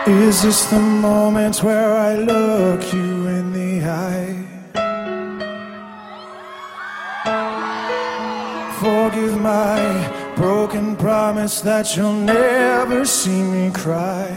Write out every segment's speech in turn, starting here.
Is this the moment where I look you in the eye? Forgive my broken promise that you'll never see me cry.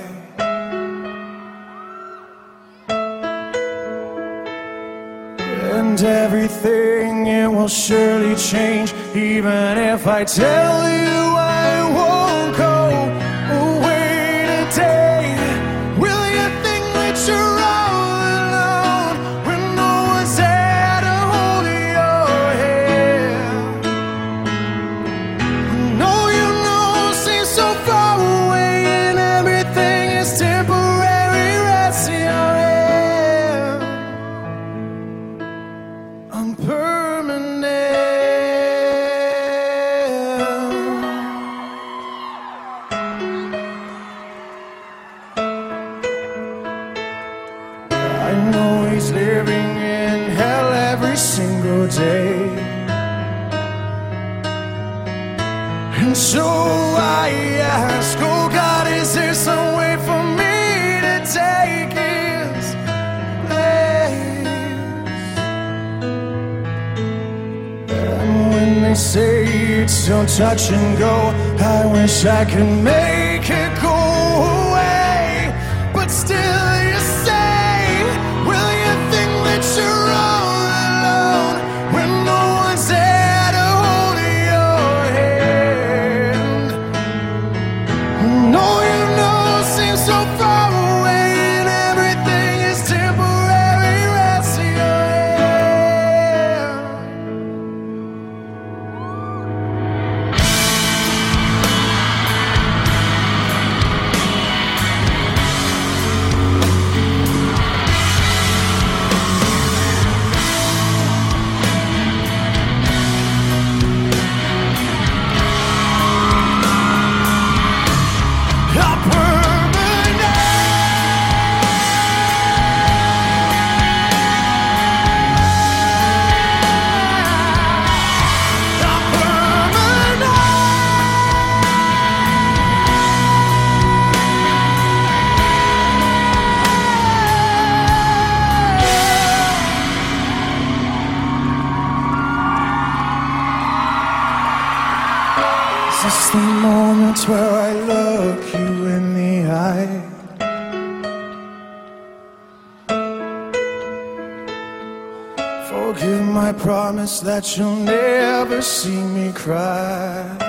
And everything, it will surely change, even if I tell you I won't go away today. Will you think that you're all alone when no one's there to hold your hand? You know, seems so far away, and everything is temporary. Rest your hand. I'm permanent. I know he's living in hell every single day, and so I ask, oh God, is there some way for me to take his place? And when they say it's so touch and go, I wish I could make it go away. But still you say, will you think that you're all alone when no one's there to hold your hand? You know, seems so far away, and everything is temporary. Rest your hand. Is this the moment where I look you in the eye? Forgive my promise that you'll never see me cry.